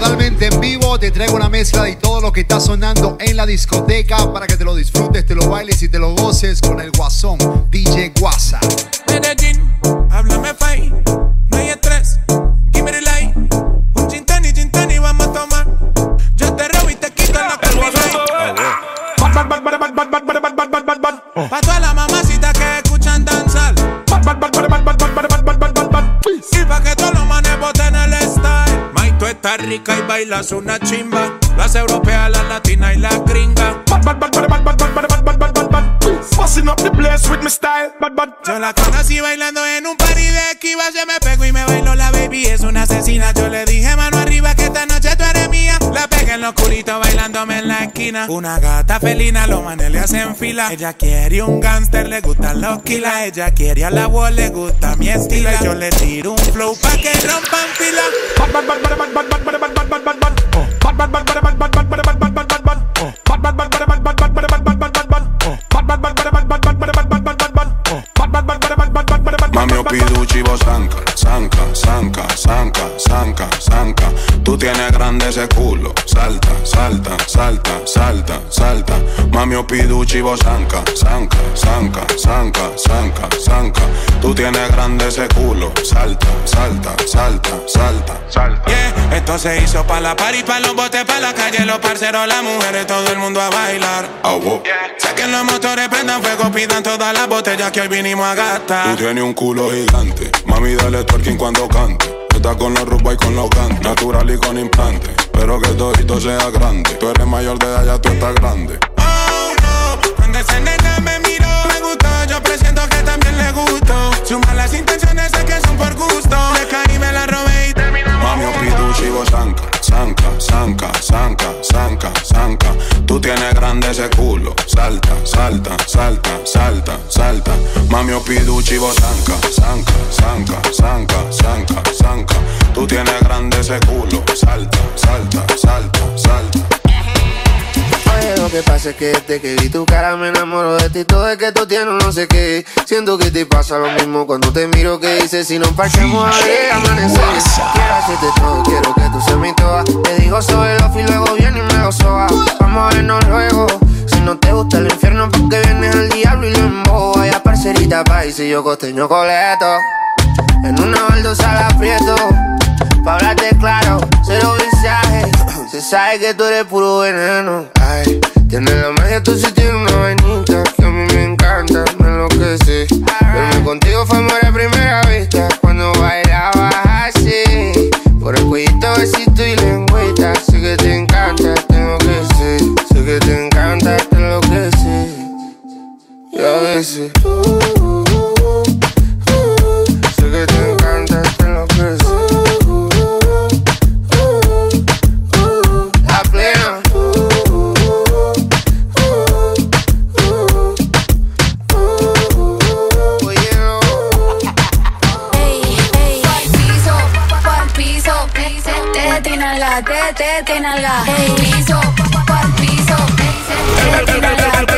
totalmente en vivo. Te traigo una mezcla de todo lo que está sonando en la discoteca para que te lo disfrutes, te lo bailes y te lo goces con el Guasón, DJ Guasa. Medellín, háblame fai, no hay estrés, give me the light. Un gin tonic, vamos a tomar. Yo te robo y te quito la pa' todas las mamacitas que escuchan danzar. Y pa' que todos los manes boten el style. May, tú estás rica y bailas una chimba. Las europeas, las latinas y las gringas. Busting up the place with my style. Yo la conocí bailando en un party de Esquiva. Se me pegó y me bailó la baby, es una asesina. Yo le dije mano arriba que esta noche tú eres mía. La pegué en lo oscurito bailándome en la esquina. Una gata felina, los manes le hacen fila. Ella quiere un gangster, le gustan los kilas. Ella quiere a la wall, le gusta mi estilo. Yo le tiro un flow pa' que rompan fila. Mami, piduchi, vos zanca, zanca, zanca, zanca, zanca, zanca. Tú tienes grande ese culo. Salta, salta, salta, salta, salta. Mami, piduchi, vos zanca, zanca, zanca, zanca, zanca, zanca. Tú tienes grande ese culo. Salta, salta, salta, salta, salta. Yeah, esto se hizo pa' la party, pa' los botes, pa' la calle, los parceros, las mujeres, todo el mundo a bailar. Saquen los motores, prendan fuego, pidan todas las botellas que hoy vinimos a gastar. Tú tienes un culo gigante, mami, dale twerking cuando cante. Estás con los rumba y con los cantes, natural y con implante. Pero que todito sea grande. Tú eres mayor de edad, ya tú estás grande. Oh no, cuando esa nena me miró, me gustó, yo presiento que también le gustó. Sus malas intenciones sé que son por gusto. Le caí, me la robé y terminamos. Mami, piduchi, vos zanca, zanca, zanca, zanca, zanca, zanca. Tú tienes grande ese culo. Salta, salta, salta, salta, salta. Mami, piduchi, vos zanca, zanca, zanca, zanca, zanca, zanca. Tú tienes grande ese culo. Salta, salta, salta, salta. Oye, lo que pasa es que desde que vi tu cara me enamoro de ti. Todo es que tú tienes no sé qué. Siento que te pasa lo mismo cuando te miro. Que dices si nos parchamos a ver amanecer. Quiero hacerte todo, quiero que tú seas mi toa. Te digo sobre los y luego viene y me lo soba. Vamos a vernos luego. Si no te gusta el infierno, porque vienes al diablo y lo embobo. Vaya parcerita país y yo costeño coleto. En una baldosa la aprieto. Pa' hablarte claro, cero visaje. Se sabe que tú eres puro veneno. Ay, tienes la magia, tú sí tienes una vainita que a mí me encanta, me enloquece. Verme contigo fue amor a primera vista. Cuando bailabas así, por el cuellito, besito y lengüita. Sé que te encanta, tengo que ser. Sé que te encanta, te enloquece. Y a veces sé que te encanta, te enloquece. Te nalga, piso, pa'l piso, te nalga, dale,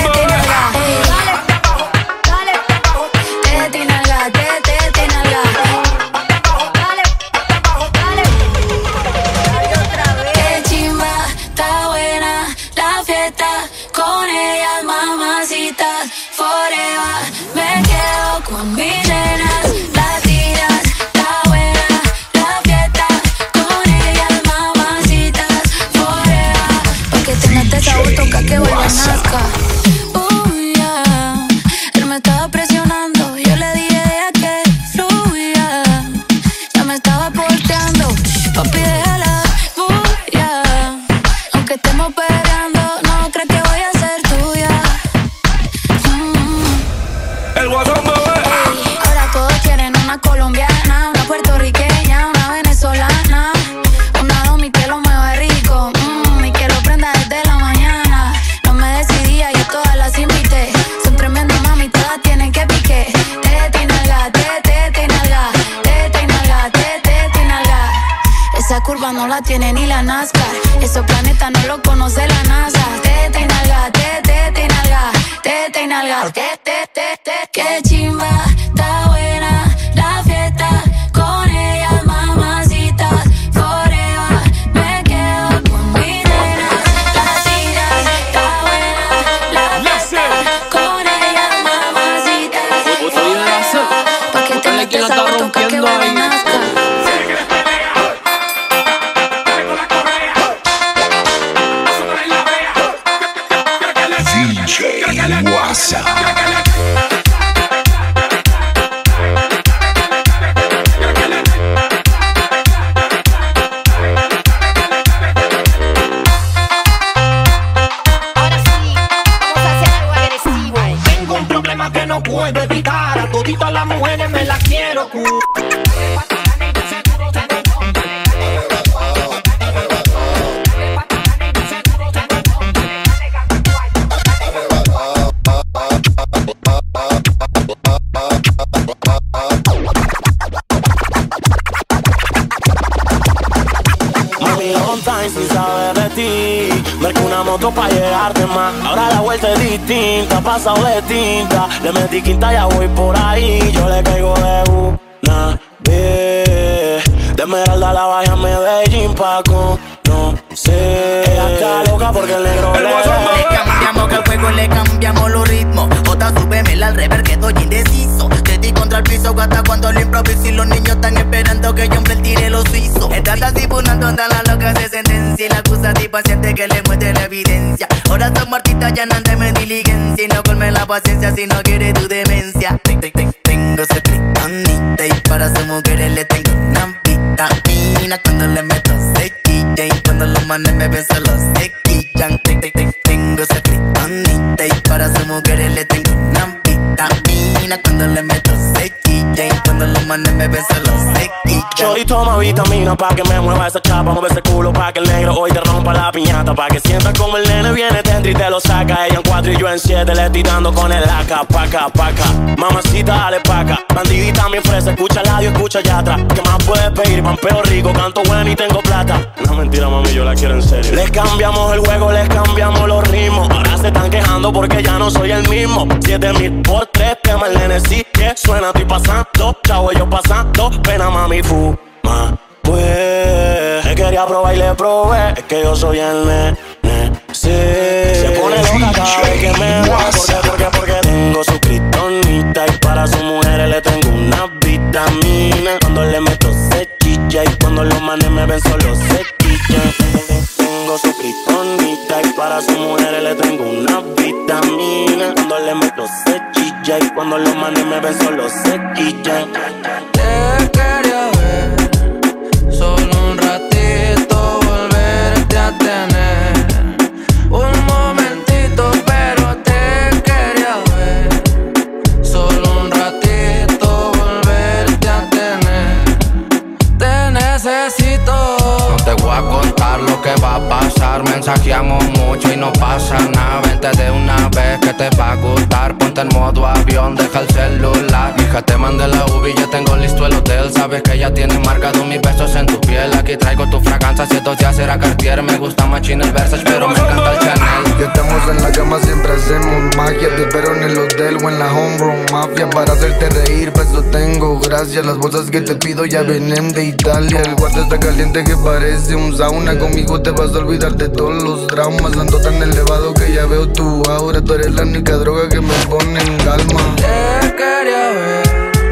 dale, te nalga, te nalga, dale, dale, dale otra vez. Qué chimba, está buena la fiesta, con ellas mamacitas, forever, me quedo con mis nenas, latinas, está buena la fiesta, con ellas mamacitas, forever, pa' que tengas este sabor, toca que vuelva a Nazca. Yeah. Él me estaba presionando, yo le dije que fluya, ya me estaba porteando, papi déjala, bulla, aunque estemos peleando, no crees que voy a ser tuya. El Guasón, bebé. Ey, ahora todos quieren una colombiana, una puertorriqueña, una venezolana, una domi que lo mueva rico, y que lo prenda desde la mañana. No me decidía, yo todas las invité, son tremendas mami, todas tienen que pique. Tete y nalga, tete y nalga, tete y nalga, tete y nalga. Esa curva no la tiene ni la NASCAR, esos planetas no lo conoce la NASA. Tete y nalga, tete y nalga, tete y nalga, tete, qué chimba, está buena la fiesta, con ellas mamacitas, forever, me time sin saber de ti. Marqué una moto pa' llegarte más. Ahora la vuelta es distinta, pasado de tinta. Le metí quinta, ya voy por ahí. Yo le caigo de una vez. De Esmeralda la vaya a Medellín pa' conocer. Ella está loca porque el negro le cambiamos que el juego, le cambiamos los ritmos. Otra súbemela al rever que estoy indeciso. Te di contra el piso hasta cuando lo improviso. Y los niños están esperando que yo hombre tire los suizos. Estás así punando hasta la loca se sentencia. Y la acusativa paciente que le muestre la evidencia. Ahora son artistas ya no de diligencia. Y no colme la paciencia si no quiere tu demencia. Tengo su criptonita y para sus mujeres le tengo una vitamina. Cuando le meto sequilla y cuando los manes me ven solo se quillan. Tengo su criptonita y para sus mujeres le tengo una vitamina. Cuando le meto sequilla y cuando los manes me ven solo se quillan. Chori toma vitamina pa' que me mueva esa chapa. Mueve ese culo pa' que el negro hoy te rompa la piñata. Pa' que sientas como el nene viene dentro y te lo saca. Ella en 4 y yo en 7 le estoy dando con el AK. Paca, paca, mamacita dale paca. Bandidita bien fresa, escucha el audio, escucha allá atrás. ¿Qué más puedes pedir? Pampeo rico, canto bueno y tengo plata. No mentira mami, yo la quiero en serio. Les cambiamos el juego, les cambiamos los ritmos. Ahora se están quejando porque ya no soy el mismo. 7,000 por 3 temas el nene sí que suena. Estoy pasando, chavo yo pasando. Pena mami fuma, pues. Me quería probar y le probé. Es que yo soy el nene, sí. Se pone loca cada vez que me ve. Porque tengo su kriptonita. Y para sus mujeres le tengo una vitamina. Cuando le meto se chilla. Y cuando los manes me ven solo se quillan. Tengo su kriptonita. Y para sus mujeres le tengo una vitamina. Cuando le meto se chilla. Y cuando los manes me ven solo se quillan. Te quería ver, solo un ratito volverte a tener. Un momentito, pero te quería ver, solo un ratito volverte a tener. Te necesito. No te voy a contar lo que va a pasar. Mensajeamos mucho y no pasa nada. Vente de una vez que te va a gustar. Ponte en modo avión, deja el celular. Hija, te mandé la UV, ya tengo listo el hotel. Sabes que ya tienes marcado mis besos en tu piel. Aquí traigo tu fragancia, si estos días era Cartier. Me gusta machín el Versace, pero me encanta el Chanel. Ya estamos en la cama, siempre hacemos magia. Te espero en el hotel o en la homegrown mafia. Para hacerte reír, pues lo tengo, gracias. Las bolsas que te pido ya vienen de Italia. El cuarto está caliente que parece un sauna. Conmigo te vas a olvidar de todos los traumas. Ando tan elevado que ya veo tu aura. Tú eres la única droga que me pone en calma. Te quería ver,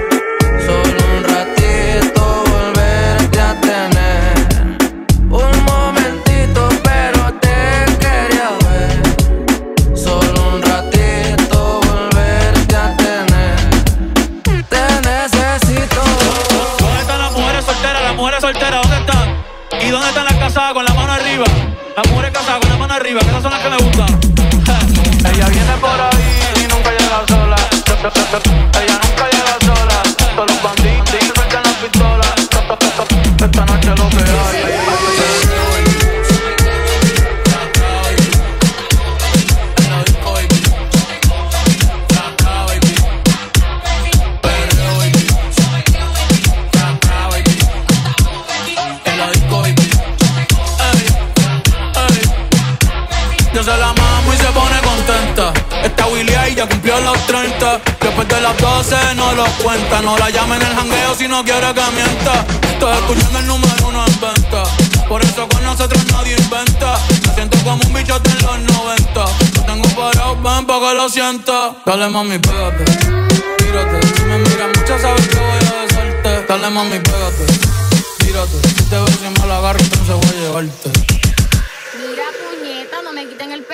solo un ratito volverte a tener. Un momentito, pero te quería ver, solo un ratito volverte a tener. Te necesito. ¿Dónde están las mujeres solteras? Las mujeres solteras, ¿dónde están? ¿Y dónde están las casadas con la mano arriba? Las mujeres casadas con la mano arriba, que esas son las que me gustan. Ella viene por ahí y nunca llega sola. Ella nunca llega sola. Todos los bandidos sueltan las pistolas. Esta noche lo que hay. Yo se la mamo y se pone contenta. Esta Willy ahí ya cumplió los 30. Después de las 12 no los cuenta. No la llamen el jangueo si no quiere que mienta. Estoy escuchando el número 1 en venta. Por eso con nosotros nadie inventa. Me siento como un bichote en los 90. Lo tengo parado, ven pa' que lo sienta. Dale mami, pégate, tírate. Si me miras mucho sabes que voy a besarte. Dale mami, pégate, tírate. Si te ves y me la agarro entonces voy a llevarte. Mira, puñeta, no me quiten el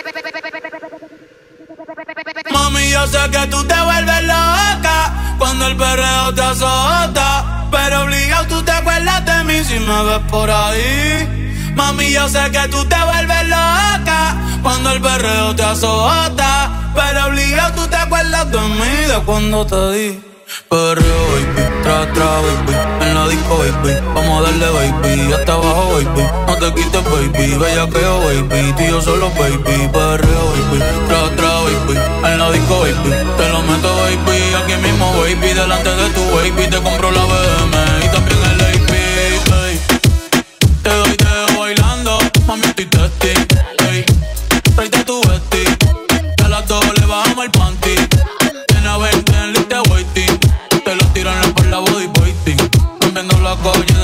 Mami, yo sé que tú te vuelves loca cuando el perreo te azota, pero obligado tú te acuerdas de mí si me ves por ahí. Mami, yo sé que tú te vuelves loca cuando el perreo te azota, pero obligado tú te acuerdas de mí, de cuando te di. Perreo, baby, tra, baby, en la disco, baby, vamos a darle, baby, hasta abajo, baby, no te quites, baby, bellaqueo, baby, tú y yo solo, baby, perreo, baby, tra, baby, en la disco, baby, te lo meto, baby, aquí mismo, baby, delante de tu baby, te compro la BM y también el AP, hey. Te doy bailando,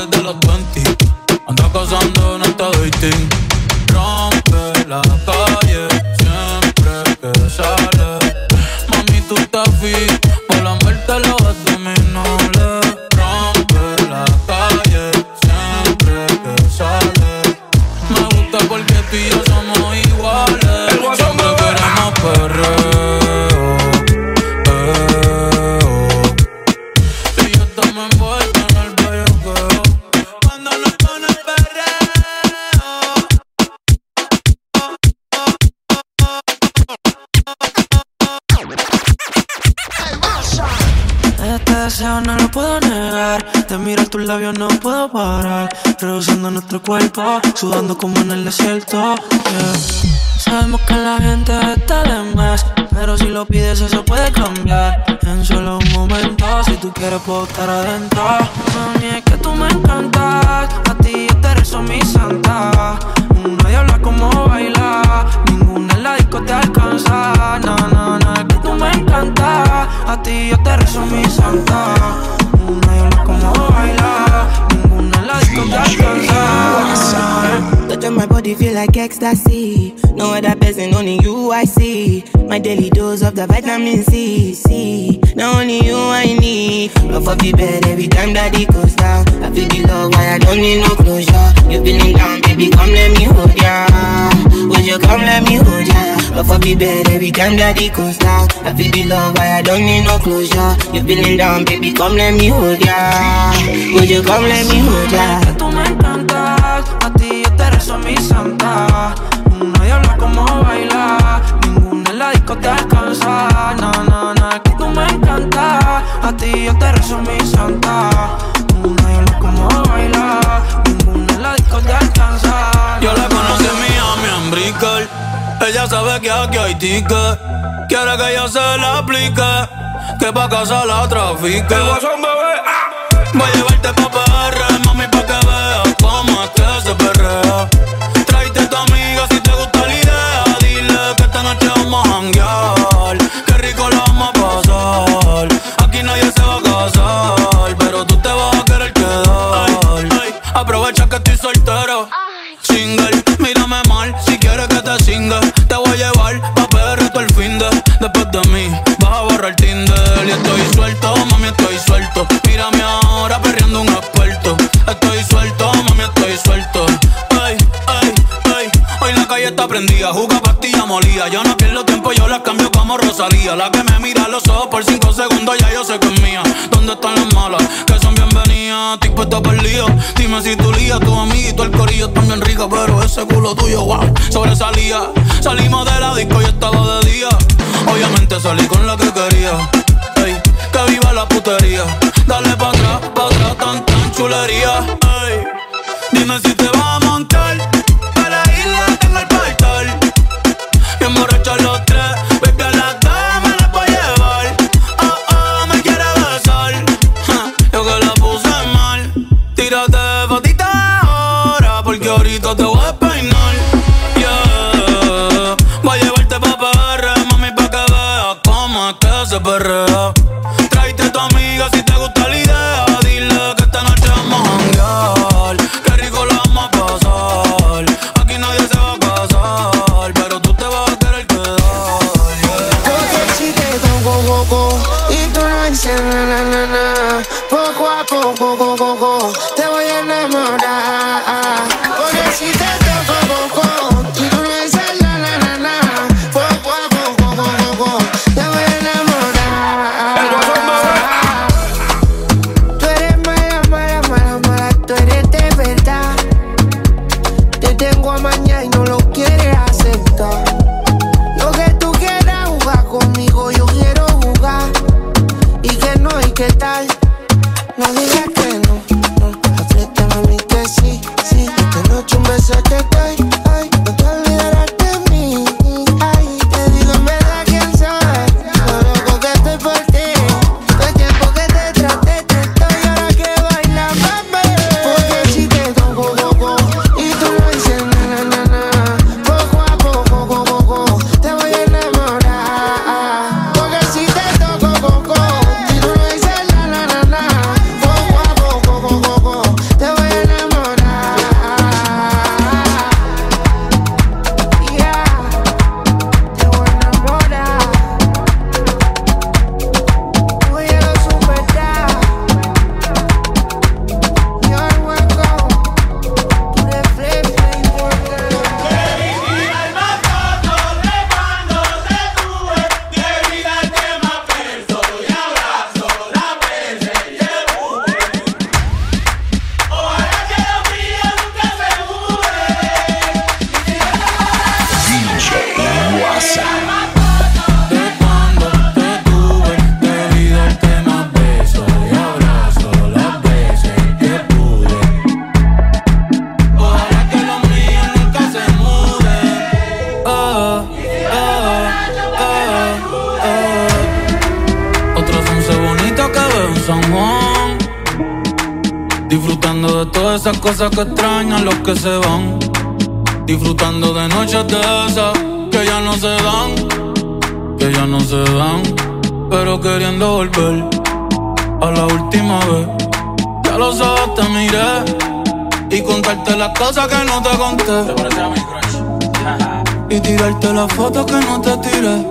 desde los 20. Anda cazando en esta dating. Rompe la calle siempre que sale. Mami, tú estás fit, por la muerte lo abdominales. Rompe la calle siempre que sale. Me gusta porque tú y yo somos iguales. Siempre queremos perreo. No lo puedo negar, te miro tus labios, no puedo parar. Reduciendo nuestro cuerpo, sudando como en el desierto, yeah. Sabemos que la gente está de más, pero si lo pides eso puede cambiar. En solo un momento, si tú quieres puedo estar adentro. Mami, es que tú me encantas, a ti yo te rezo mi santa. Nadie habla como baila, ninguna en la disco te alcanza. No, no, no, es que tú me encantas, a ti yo te rezo mi santa. Nadie habla como baila, ninguna en la disco te alcanza. Touch on my body feel like ecstasy. No other person, only you I see. My daily dose of the vitamin C. Now only you I need. Rough up the bed every time that it goes down. I feel the love, why I don't need no closure. You feeling down, baby, come let me hold ya. Would you come let me hold ya? Rough up the bed every time that it goes down. I feel the love, why I don't need no closure. You feeling down, baby, come let me hold ya. Would you come let me hold ya? Que tú me encantas, a ti yo te rezo mi santa. Nadie habla como baila, ninguna en la disco te alcanza. No, no, no, es que tú me encantas, a ti yo te rezo mi santa. Nadie habla como baila, ninguna en la disco te alcanza. Yo la conocí en Miami, en Brickell. Ella sabe que aquí hay ticket. Quiere que yo se la aplique, que pa' casa la trafique. El guasón, bebé, voy a llevarte pa' PR, mami, pa' que veas cómo es que se perrea. Tráete a tu amiga si te gusta la idea. Dile que esta noche vamos a janguear. Qué rico la vamos a pasar. Aquí nadie se va a casar, pero tú te vas a querer quedar. Aprovecha que estoy soltero, single, mírame mal si quieres que te singa. Te voy a llevar pa' PR todo el fin de. Después de mí vas a borrar Tinder. Y estoy suelto, mami, estoy suelto. Mírame ahora perreando un experto. Estoy suelto, mami, estoy suelto. Ay, ay, ay. Hoy la calle está prendida, juca pastilla molida. Yo no pierdo tiempo, yo la cambio como Rosalía. La que me mira a los ojos por 5 segundos, ya yo sé que es mía. ¿Dónde están las malas? Que son bienvenidas. Estoy puesto por lío. Dime si tu lía, tu amiguito, el corillo están bien rica, pero ese culo tuyo, wow, sobresalía. Salimos de la disco y estaba de día. Obviamente salí con la que quería. Ey, que viva la putería. Dale pa' atrás, tan chulería. Ey, dime si te vas a montar. A la isla tengo el portal. Bien borrachos los tres. Baby, a las dos me las voy a llevar. Oh, oh, me quiere besar. Yo que la puse mal. Tírate fotita ahora, porque ahorita te voy a peinar. Yeah, voy a llevarte pa' PR, mami, pa' que veas cómo es que se perrea. Tráete a tu amiga si te gusta la idea. Dile que esta noche vamos a janguear. Qué rico la vamos a pasar. Aquí nadie se va a casar, pero tú te vas a querer quedar. Porque si te toco, coco, y tú no dices na, poco a poco, te voy a enamorar. Porque si te toco, coco, y tú no dices na, poco a poco, te voy a enamorar. Tú eres mala, tú eres de verdad. Te tengo a mañana y no lo quieres aceptar. Lo que tú quieras jugar conmigo, yo quiero jugar. Y que no, y qué tal. No digas que no, aprieta mami que sí. Esta noche un beso te doy, ay, no te olvidarás de mí. Ay, te digo en verdad quién soy, lo loco que estoy por ti. Todo el tiempo que te traté, te estoy ahora que baila, mami. Porque si te toco, y tú no dices na, Todas esas cosas que extrañan los que se van, disfrutando de noches de esas que ya no se dan, que ya no se dan, pero queriendo volver a la última vez. Ya lo sabes, te miré y contarte las cosas que no te conté. Te parece a mi crush. Y tirarte las fotos que no te tiré.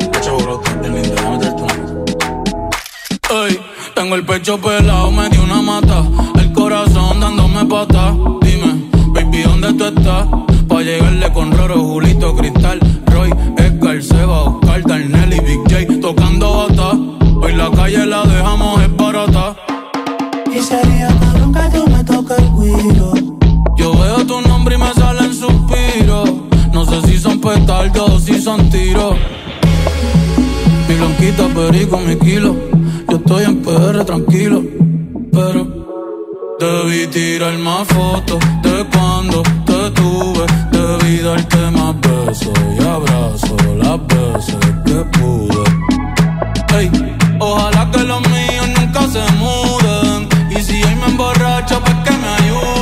Ey, tengo el pecho pelado, me dio una mata, el corazón dándome patas. Dime, baby, ¿dónde tú estás? Pa' llegarle con Roro, Julito, Cristal, Roy, Edgar, Seba, Oscar, Darnell y Big J tocando bata. Hoy la calle la dejamos es barata. Y sería cabrón que tú me toques el cuido. Yo veo tu nombre y me salen suspiros. No sé si son petardos o si son tiros. Mi blanquita, perico, mi kilo. Yo estoy en PR tranquilo, pero debí tirar más fotos de cuando te tuve. Debí darte más besos y abrazos las veces que pude. Ey, ojalá que los míos nunca se muden. Y si hoy me emborracho, pues que me ayuden.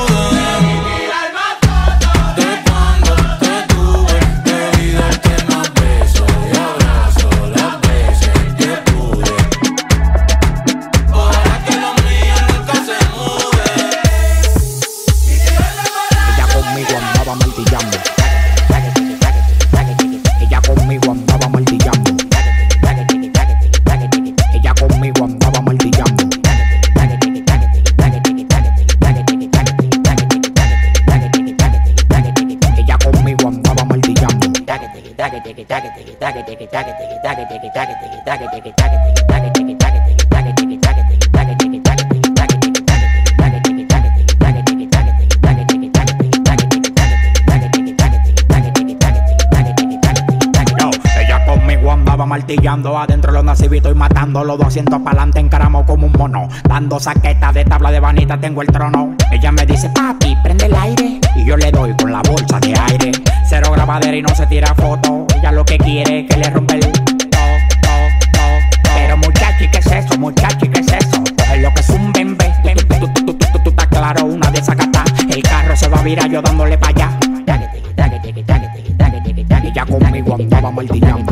Martillando adentro los nacimitos y matando los 200 pa'lante encaramo como un mono. Dando saquetas de tabla de vanita, tengo el trono. Ella me dice, papi, prende el aire. Y yo le doy con la bolsa de aire. Cero grabadera y no se tira foto. Ella lo que quiere es que le rompe el Pero muchachi, ¿qué es eso? Muchachi, ¿qué es eso? Coge lo que es un bembe. Tú estás claro, una de esas gatas. El carro se va a virar yo dándole pa' allá. Ella conmigo andaba martillando.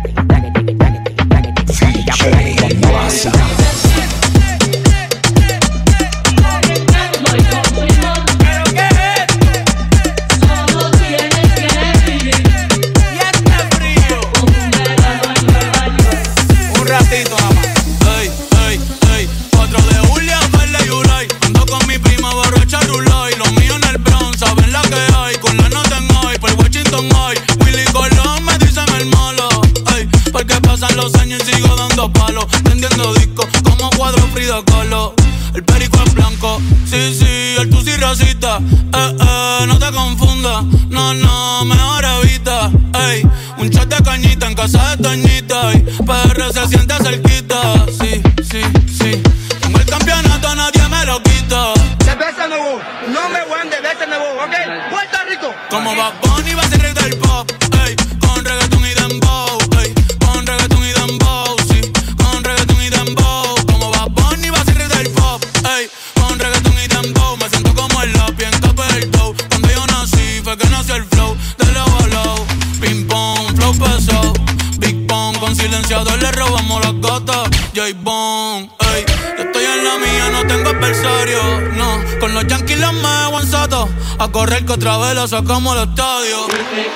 No te confundas, no, mejor evita. Ey, un shot de cañita en casa de Toñita. PR se siente cerquita. Sí. Tengo el campeonato, nadie me lo quita. Cerveza nuevo, no me voy de cerveza nuevo, ¿ok? Puerto Rico. Como Bad Bunny va a ser rey del pop. Ey, con reggaeton y dembow. Ey, con reggaeton y dembow. Sí, con reggaeton y dembow. Como Bad Bunny va a ser rey del pop. Ey, con reggaeton y dembow. Me siento como el lápiz en Capelto. Cuando yo nací fue que nació el flow de low a low. Ping pong, flow pesado. Big Pong, con silenciador le robamos las gotas. J-Bone, ey, yo estoy en la mía, no tengo adversario. No, con los Yankees los me hago en sato. A correr que otra vez la sacamos al estadio.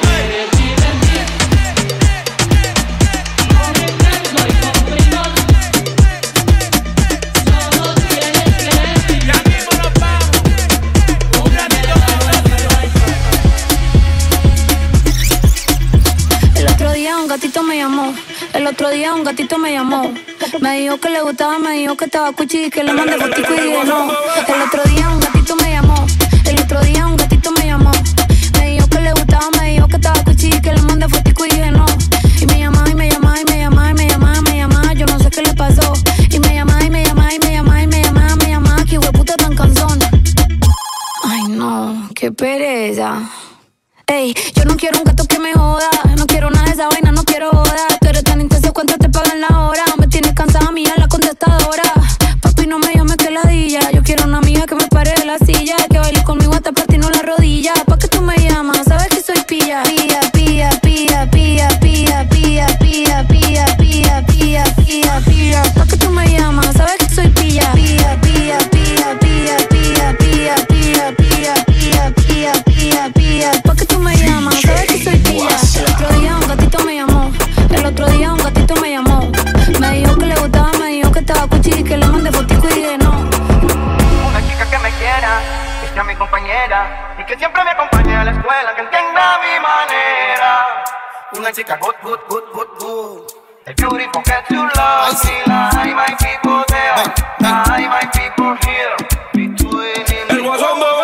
El otro día un gatito me llamó. Me dijo que le gustaba, me dijo que estaba cuchi y que le mandé fotico y dije no. El otro día un gatito me llamó. El otro día un gatito me llamó. Me dijo que le gustaba, me dijo que estaba cuchi y que le mandé fotico y dije no. Y me llamaba y me llamaba y me llamaba y me llamaba y me llamaba. Yo no sé qué le pasó. Y me llamaba y me llamaba y me llamaba y me llamaba, me llamaba. Que hueputa tan cansón. Ay no, qué pereza. Ey, yo no quiero un gato que me joda. No quiero nada de esa vaina, no quiero joda. Tú eres tan intenso, ¿cuánto te pagan la hora? Me tienes cansada mía la contestadora. Papi, no me llames que ladilla. Yo quiero una amiga que me pare de la silla, que baile conmigo que siempre me acompañe a la escuela, que entienda mi manera. Una chica good, good, good, good, good. The beautiful get to love me like my people there, like my people here. El Guasón, bebé.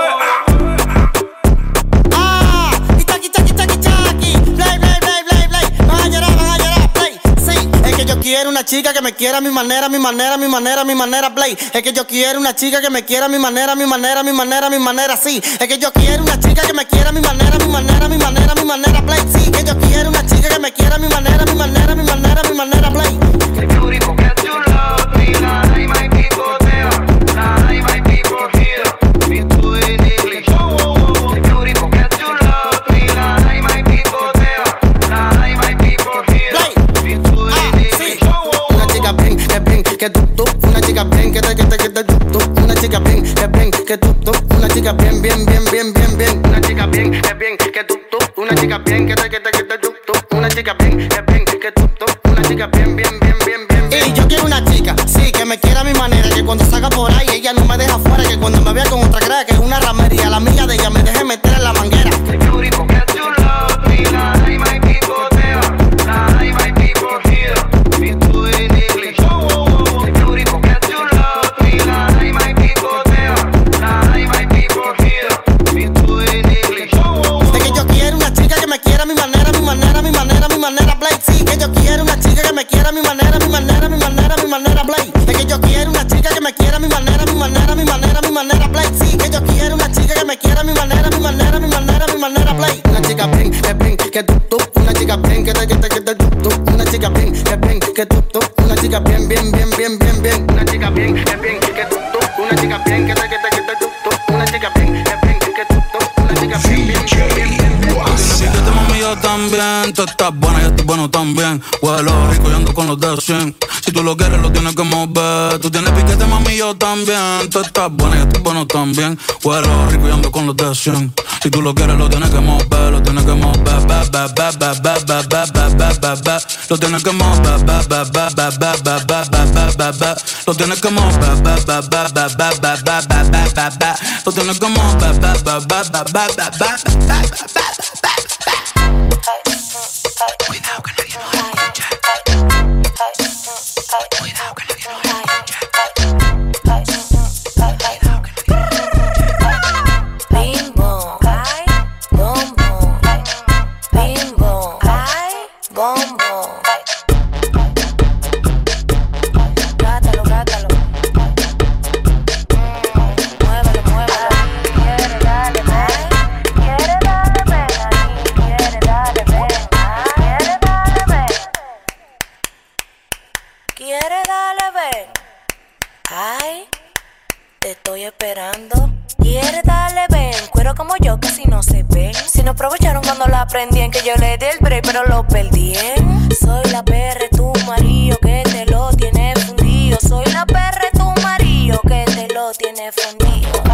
Yo quiero una chica que me quiera a mi manera, mi manera, mi manera, mi manera, play. Es que yo quiero una chica que me quiera a mi manera, mi manera, mi manera, mi manera, sí. Es que yo quiero una chica que me quiera a mi manera, mi manera, mi manera, mi manera, play. Sí, que yo quiero una chica que me quiera a mi manera, mi manera, mi manera, mi manera, play. The beautiful get to love me like my people there, like my people here. Me too in English. The beautiful get to love me like my people there, like my people here. Me too in English. Una chica bien, que tú, una chica bien, que tú, una chica bien, que tú, una chica bien, bien, bien, bien, bien, bien, una chica bien, que tú, una chica bien, que tú, una chica bien, que tú, una chica bien, bien, bien, bien, bien. Y yo quiero una chica, sí, que me quiera a mi manera, que cuando salga por ahí ella no me deja fuera, que cuando me vea con otra crea que es una ramería, la amiga de ella me deje meter en la manguera. The beautiful get to love me like my people there, like my people here. Me too in English. The beautiful get to love me like my people there, like my people here. Me too in English. Es que yo quiero una chica que me quiera a mi manera, mi manera, mi manera, mi manera, play. Sí, que yo quiero una chica que me quiera a mi manera, mi manera, mi manera, mi manera, play. Es que yo quiero una chica que me quiera a mi manera, mi manera, mi manera, mi manera, play. Sí, que yo quiero una chica que me quiera a mi manera, mi manera, mi manera, mi manera, play. Una chica bien, que tú, una chica bien, que tú, una chica bien, que tú, una chica bien, bien, bien, bien, bien, bien, una chica bien, que tú, una chica bien, que tú, una chica bien, que tú, una chica bien, bien, bien, bien, bien. Si que te mami yo también, tú estás buena, yo estoy bueno también. Huelo rico, yo ando con los de 100. Si tú lo quieres, lo tienes que mover. Tú tienes piquete, mami, yo también. Tú estás buena, yo estoy bueno también. Huelo rico, yo ando con los de 100. Si tú lo quieres, lo tienes que mover, lo tienes que mover. Lo tienes que mover, lo tienes que mover, lo tienes que Cuidado que nadie nos escucha. Cuidado que nadie nos escucha. Bim bom, ay, bom bom. Bim bom, ay, bom bom. Gátalo, gátalo. Muévelo, muévelo. Quiere darle, ven. Quiere darle, ven. Quiere darle, ven. Quiere darle, ven. Quiere darle, ven. Ay, te estoy esperando. Quiere darle, ven. Cuero como yo, casi no se ven. Si no aprovecharon cuando la aprendían, que yo le di el break, pero lo perdí. Soy la perra, tu marido, que te lo tiene fundido. Soy la perra, tu marido, que te lo tiene fundido.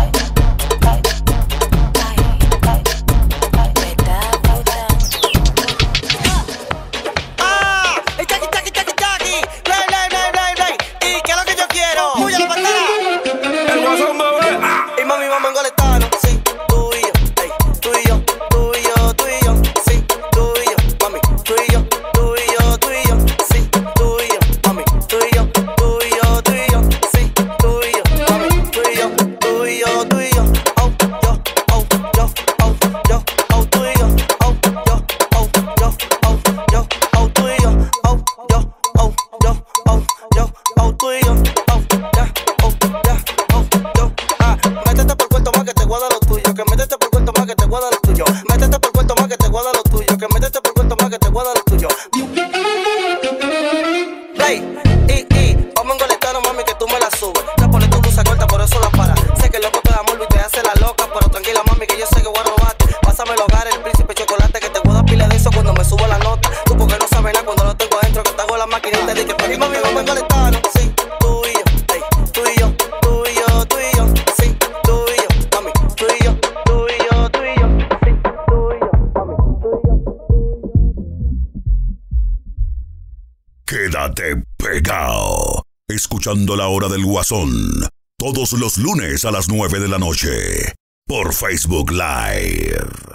Quédate pegado, escuchando La Hora del Guasón, todos los lunes a las 9 de la noche, por Facebook Live.